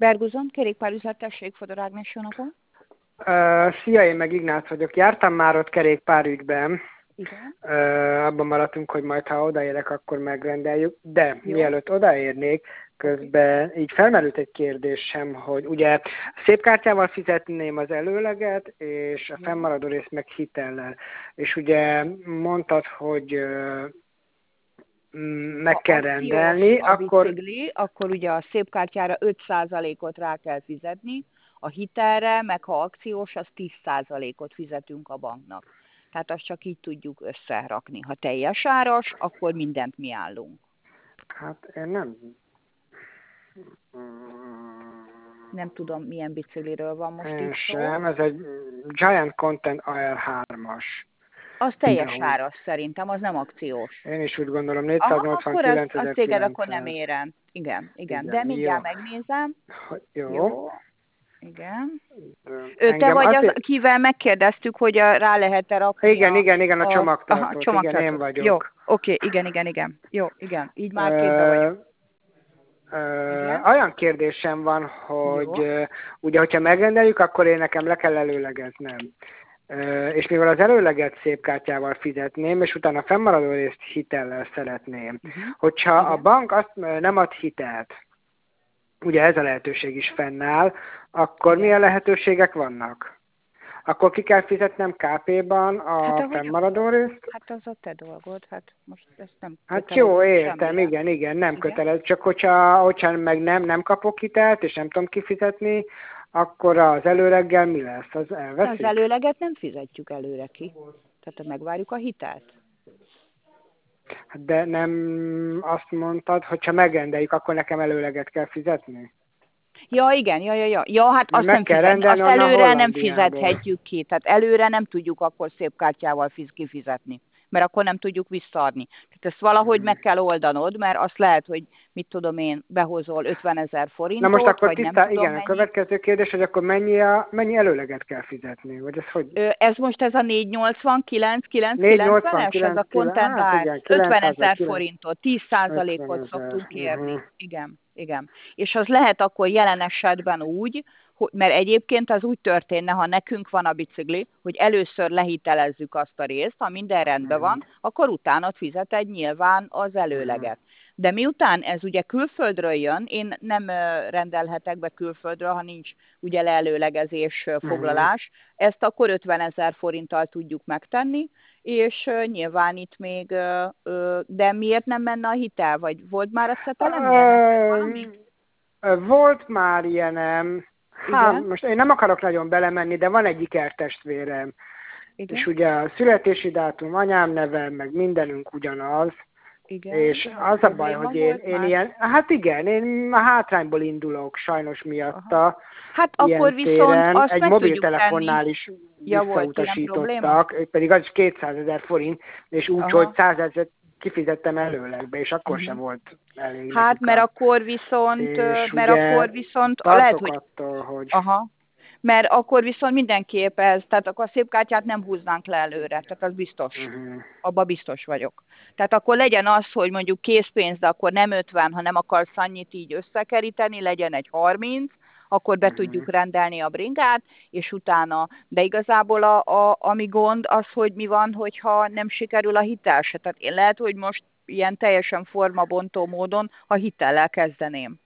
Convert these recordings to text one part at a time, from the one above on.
Ferguson, kerékpárüzlet, tessék, Fodor Ágnes, jó napot. Szia, én meg Ignác vagyok. Jártam már ott kerékpárügyben. Igen. Abban maradtunk, hogy majd ha odaérek, akkor megrendeljük. De Jó. mielőtt odaérnék, közben így felmerült egy kérdésem, hogy ugye szép kártyával fizetném az előleget, és a fennmaradó részt meg hitellel. És ugye mondtad, hogy meg kell rendelni, akkor... bicikli, akkor ugye a szép kártyára 5%-ot rá kell fizetni, a hitelre, meg ha akciós, az 10%-ot fizetünk a banknak. Tehát azt csak így tudjuk összerakni. Ha teljes áras, akkor mindent mi állunk. Hát én nem... Nem tudom, milyen bicikliről van most Én itt szó. sem, ez egy Giant Content AL3-as. Az teljes áras szerintem, az nem akciós. Én is úgy gondolom, Akkor 489.900. az téged akkor nem érem. Igen. De mindjárt megnézem. Jó. Igen. Te vagy az, akivel megkérdeztük, hogy rá lehet-e rakni Igen, a csomagtartót. Igen, én vagyok. Jó, oké, igen. Jó, igen, így már képbe vagyok. Olyan kérdésem van, hogy ugye, hogyha megrendeljük, akkor én nekem le kell előlegeznem. És mivel az előleget szép kártyával fizetném, és utána a fennmaradó részt hitellel szeretném. Hogyha a bank azt nem ad hitelt, ugye ez a lehetőség is fennáll, akkor milyen lehetőségek vannak? Akkor ki kell fizetnem KP-ban a fennmaradó részt? Hát az a te dolgod, hát most ezt nem Hát jó, értem, igen, nem kötelező. Csak hogyha meg nem kapok hitelt, és nem tudom kifizetni, akkor az előleggel mi lesz? Az elveszik? Az előleget nem fizetjük előre ki. Tehát megvárjuk a hitelt. De nem azt mondtad, hogyha megrendeljük, akkor nekem előleget kell fizetni? Ja, igen. Ja, hát azt nem azt előre nem fizethetjük ki. Tehát előre nem tudjuk akkor szép kártyával kifizetni, mert akkor nem tudjuk visszaadni. Tehát ezt valahogy meg kell oldanod, mert azt lehet, hogy mit tudom én, behozol 50 000 forintot, na most akkor vagy nem tudom igen, mennyi. A következő kérdés, hogy akkor mennyi előleget kell fizetni? Vagy ez hogy? Ez most ez a 489.990-es, ez a Content AL, 50 000 forintot, 10%-ot szoktunk kérni. Igen. És az lehet akkor jelen esetben úgy, mert egyébként az úgy történne, ha nekünk van a bicikli, hogy először lehitelezzük azt a részt, ha minden rendben van, akkor utána fizeted nyilván az előleget. De miután ez ugye külföldről jön, én nem rendelhetek be külföldről, ha nincs ugye leelőlegezés, foglalás, ezt akkor 50 000 forinttal tudjuk megtenni, és nyilván itt még, de miért nem menne a hitel, vagy volt már a szetelemnél? Volt már ilyenem. Most én nem akarok nagyon belemenni, de van egy ikertestvérem. Igen? És ugye a születési dátum, anyám neve, meg mindenünk ugyanaz. Igen, és az a baj, hogy én ilyen, hát igen, én a hátrányból indulok sajnos miatta. Hát akkor viszont azt egy meg mobiltelefonnál is visszautasítottak, pedig az is 200 000 forint, és úgy, hogy 100 000 kifizettem előlegbe, és akkor sem volt elég. Hát mert akkor viszont, lehet, hogy... Mert akkor viszont mindenképp tehát akkor a szép kártyát nem húznánk le előre, tehát az biztos. Abba biztos vagyok. Tehát akkor legyen az, hogy mondjuk készpénz, de akkor nem 50, ha nem akarsz annyit így összekeríteni, legyen egy 30, akkor be tudjuk rendelni a bringát, és utána, de igazából ami gond az, hogy mi van, hogyha nem sikerül a hitel se. Tehát én lehet, hogy most ilyen teljesen formabontó módon a hitellel kezdeném.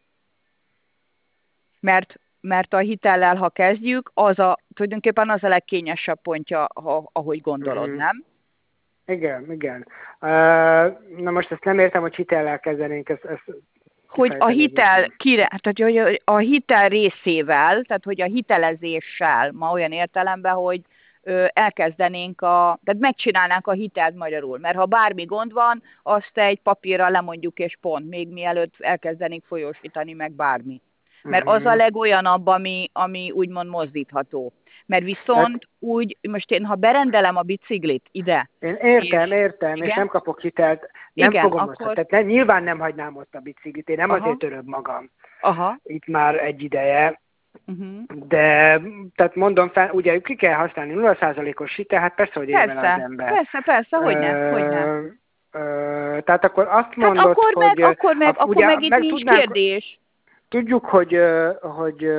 Mert a hitellel, ha kezdjük, tulajdonképpen az a legkényesebb pontja, ahogy gondolod, nem? Igen. Na most ezt nem értem, hogy hitellel kezdenénk. Hogy a hitel, tehát hogy a hitel részével, tehát hogy a hitelezéssel, ma olyan értelemben, hogy elkezdenénk tehát megcsinálnánk a hitelt magyarul, mert ha bármi gond van, azt egy papírra lemondjuk és pont, még mielőtt elkezdenénk folyósítani meg bármi. Mert az a legolyanabb, ami úgymond mozdítható. Mert viszont úgy, most én, ha berendelem a biciklit ide... Én értem, és nem kapok hitelt, nem fogom tehát nyilván nem hagynám ott a biciklit, én nem azért töröm magam. Itt már egy ideje. De, tehát mondom fel, ugye ki kell használni 0%-os hitel, hát persze, hogy ével az ember. Persze, hogy nem. Tehát akkor azt mondod, hogy... Akkor meg itt nincs kérdés. tudjuk, hogy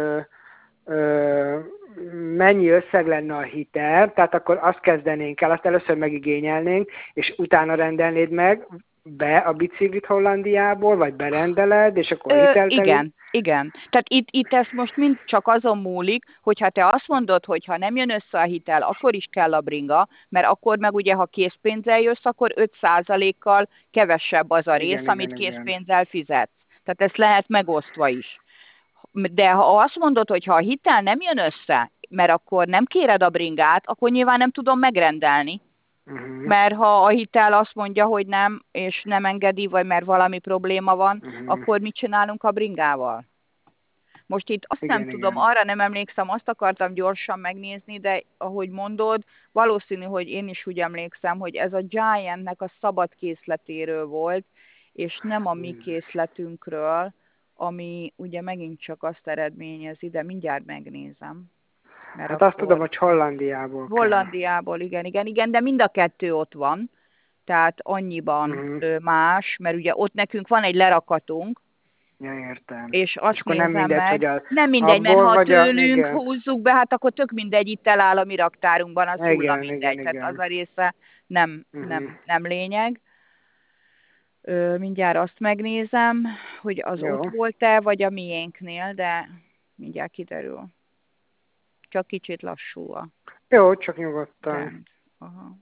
mennyi összeg lenne a hitel, tehát akkor azt kezdenénk el, azt először megigényelnénk, és utána rendelnéd meg be a biciklit Hollandiából, vagy berendeled, és akkor Igen, igen. Tehát itt ez most mind csak azon múlik, hogyha te azt mondod, hogy ha nem jön össze a hitel, akkor is kell a bringa, mert akkor meg ugye, ha készpénzzel jössz, akkor 5%-kal kevesebb az a rész, amit készpénzzel fizetsz. Tehát ezt lehet megosztva is. De ha azt mondod, hogy ha a hitel nem jön össze, mert akkor nem kéred a bringát, akkor nyilván nem tudom megrendelni. Mert ha a hitel azt mondja, hogy nem, és nem engedi, vagy mert valami probléma van, akkor mit csinálunk a bringával? Most itt azt nem tudom, arra nem emlékszem, azt akartam gyorsan megnézni, de ahogy mondod, valószínű, hogy én is úgy emlékszem, hogy ez a Giantnek a szabad készletéről volt, és nem a mi készletünkről, ami ugye megint csak azt eredményezi, de mindjárt megnézem. Mert hát azt tudom, hogy Hollandiából Hollandiából, igen, de mind a kettő ott van, tehát annyiban más, mert ugye ott nekünk van egy lerakatunk, ja, értem. És azt és nézem nem mindegy, meg, hogy nem mindegy, mert ha tőlünk húzzuk be, hát akkor tök mindegy, itt eláll a mi raktárunkban, az hulla mindegy, tehát az a része nem lényeg. Mindjárt azt megnézem, hogy az ott volt-e, vagy a miénknél, de mindjárt kiderül. Csak kicsit lassú a... Jó, csak nyugodtan. Aha.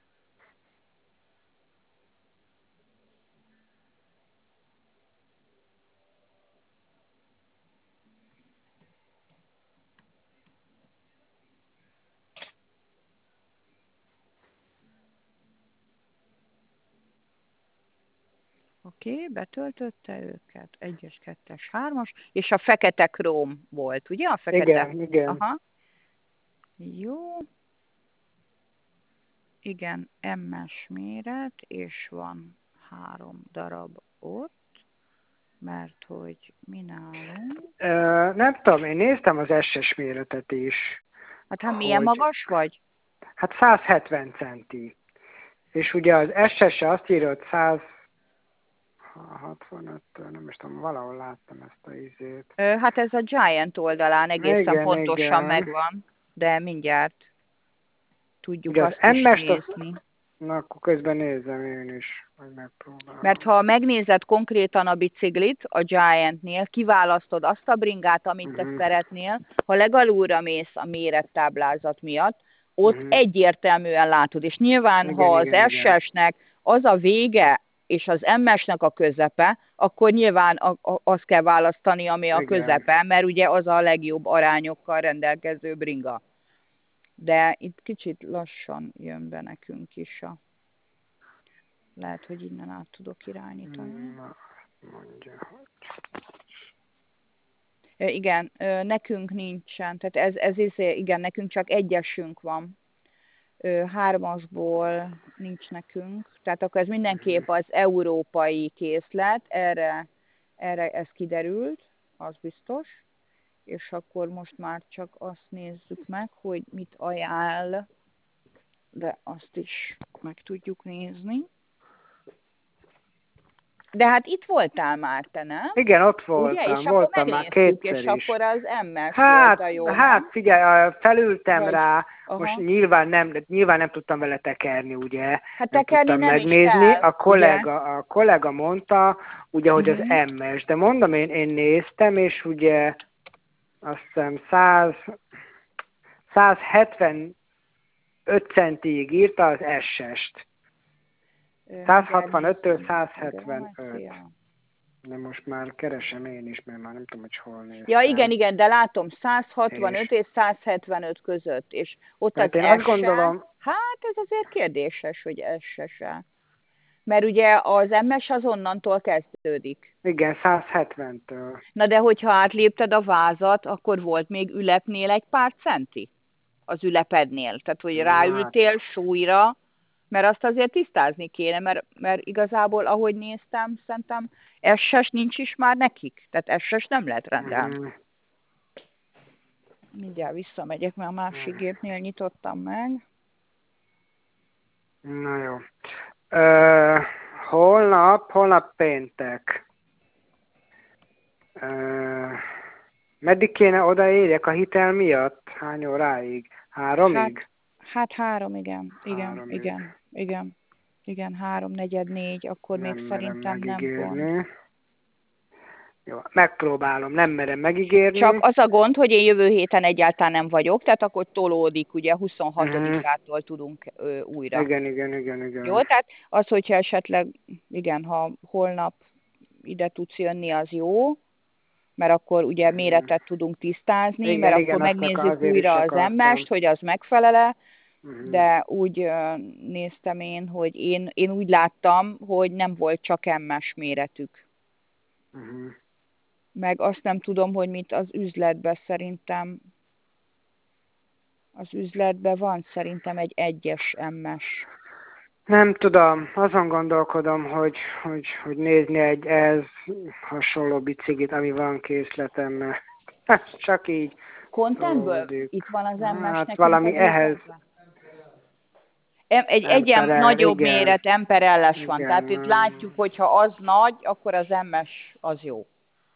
Oké, betöltötte őket. 1-es, 2-es, 3-as, és a fekete króm volt, ugye? A fekete. Igen. Aha. Jó. Igen, M-es méret, és van 3 darab ott, mert hogy mi nálunk... Nem tudom, én néztem az SS méretet is. Hát milyen magas vagy? Hát 170 centi. És ugye az SS-e azt írja, hogy 165-től, nem is tudom, valahol láttam ezt a izét. Hát ez a Giant oldalán egészen pontosan megvan, de mindjárt tudjuk ugye azt is nézni. Na, akkor közben nézem én is, hogy megpróbálom. Mert ha megnézed konkrétan a biciklit a Giantnél, kiválasztod azt a bringát, amit te szeretnél, ha legalulra mész a mérettáblázat miatt, ott egyértelműen látod. És nyilván, ha az SS-nek az a vége, és az MS-nek a közepe, akkor nyilván azt kell választani, ami a közepe, mert ugye az a legjobb arányokkal rendelkező bringa. De itt kicsit lassan jön be nekünk is a... Lehet, hogy innen át tudok irányítani. Mondja, hogy... Igen, nekünk nincsen, tehát igen, nekünk csak egyesünk van. 3-asból nincs nekünk, tehát akkor ez mindenképp az európai készlet, erre ez kiderült, az biztos, és akkor most már csak azt nézzük meg, hogy mit ajánl, de azt is meg tudjuk nézni. De hát itt voltál már te, nem? Igen, ott voltam, ugye? És voltam már kétszer és akkor az MS hát, volt a jó. Hát figyelj, felültem rá, most nyilván nem tudtam vele tekerni, ugye? Hát tekerni nem megnézni. Is kell, a kollega mondta, ugye, hogy az MS, de mondom, én néztem, és ugye azt hiszem 175 centig írta az SS-t. 165-től 175. De most már keresem én is, mert már nem tudom, hogy hol néztem. Ja, igen, de látom, 165 és 175 között, és ott az én azt gondolom... Hát ez azért kérdéses, hogy SS-e. Mert ugye az MS az onnantól kezdődik. Igen, 170-től. Na de hogyha átlépted a vázat, akkor volt még ülepnél egy pár centi? Az ülepednél. Tehát, hogy ráültél súlyra, mert azt azért tisztázni kéne, mert igazából, ahogy néztem, szerintem SS nincs is már nekik. Tehát SS nem lehet rendelni. Mindjárt visszamegyek, mert a másik gépnél nyitottam meg. Na jó. Holnap péntek. Meddig kéne odaérjek a hitel miatt? Hány óráig? 3-ig? Hát 3, igen. 3-ig. Igen, 3-4, akkor Nem még merem szerintem nem gond. megígérni. Jó, megpróbálom, nem merem megígérni. Csak az a gond, hogy én jövő héten egyáltalán nem vagyok, tehát akkor tolódik, ugye 26-ától tudunk újra. Igen. Jó, tehát az, hogyha esetleg, igen, ha holnap ide tudsz jönni, az jó, mert akkor ugye méretet tudunk tisztázni, Igen, mert igen, akkor azt megnézzük azért is újra az akartam. MS-t, hogy az megfelele, de úgy néztem én, hogy én úgy láttam, hogy nem volt csak MS méretük. Meg azt nem tudom, hogy mit az üzletben szerintem. Az üzletben van szerintem egy 1-es MS. Nem tudom, azon gondolkodom, hogy nézni egy ehhez hasonló biciklit, ami van készletemben. Csak így. Contentből? Itt van az MS-nek. Hát valami ehhez. Egy ilyen nagyobb igen. méret Emperelles van. Igen. Tehát itt látjuk, hogy ha az nagy, akkor az MS az jó.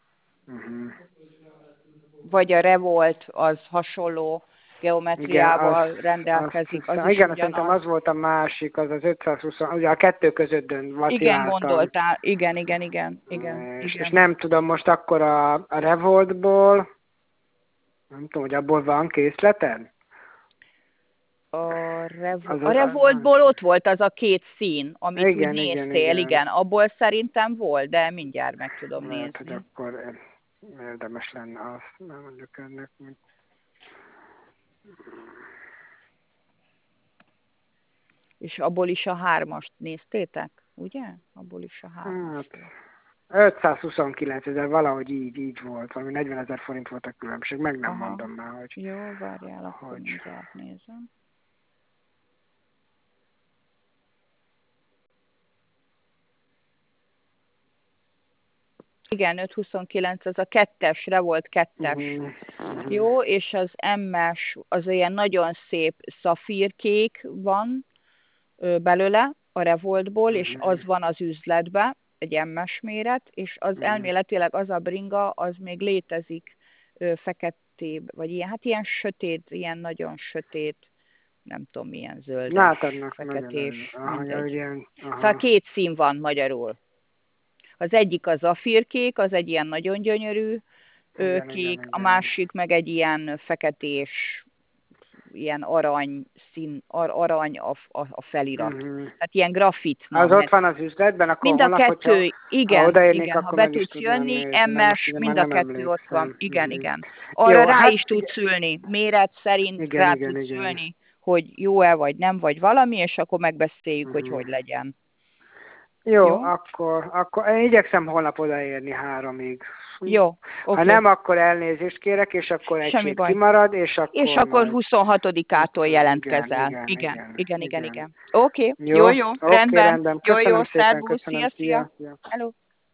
Vagy a Revolt az hasonló geometriával rendelkezik. Az is igen, szerintem az volt a másik, az 520, ugye a kettő között vaciláltam. Igen, gondoltál. Igen. És nem tudom, most akkor a Revoltból, nem tudom, hogy abból van készleted? A Revoltból ott volt az a 2 szín, amit úgy néztél, igen. Abból szerintem volt, de mindjárt meg tudom nézni. Hát, akkor érdemes lenne azt, nem mondjuk ennek, mint... És abból is a 3-ast néztétek, ugye? Abból is a 3-ast. Hát, 529 000, valahogy így volt, valami 40 000 forint volt a különbség, meg nem mondom már, hogy... Jó, várjál, akkor mindjárt nézem. Igen, 529, az a 2-es, Revolt 2-es. Jó, és az MS, az olyan nagyon szép szafírkék van belőle a Revoltból, és az van az üzletben, egy MS méret, és az elméletileg az a bringa, az még létezik feketébb, vagy ilyen, hát ilyen sötét, ilyen nagyon sötét, nem tudom milyen zöldes, feketés, mindegy. Szóval 2 szín van magyarul. Az egyik az zafírkék, az egy ilyen nagyon gyönyörű kék, a másik meg egy ilyen feketés, ilyen arany szín, arany a felirat. Tehát ilyen grafit. Az ott van az üzletben, akkor mind a kettő, igen, ha be tudsz jönni, MS, mind a kettő ott van. Igen. Arra rá is tudsz ülni, méret szerint rá tudsz ülni, hogy jó-e vagy nem, vagy valami, és akkor megbeszéljük, hogy legyen. Jó, akkor én igyekszem holnap odaérni 3-ig. Jó, oké. Ha nem, akkor elnézést kérek, és akkor egy kimarad, és akkor 26-ától jelentkezel. Igen. Oké, jó, rendben. Jó, Köszönöm szépen, szervusz, szia. Hello.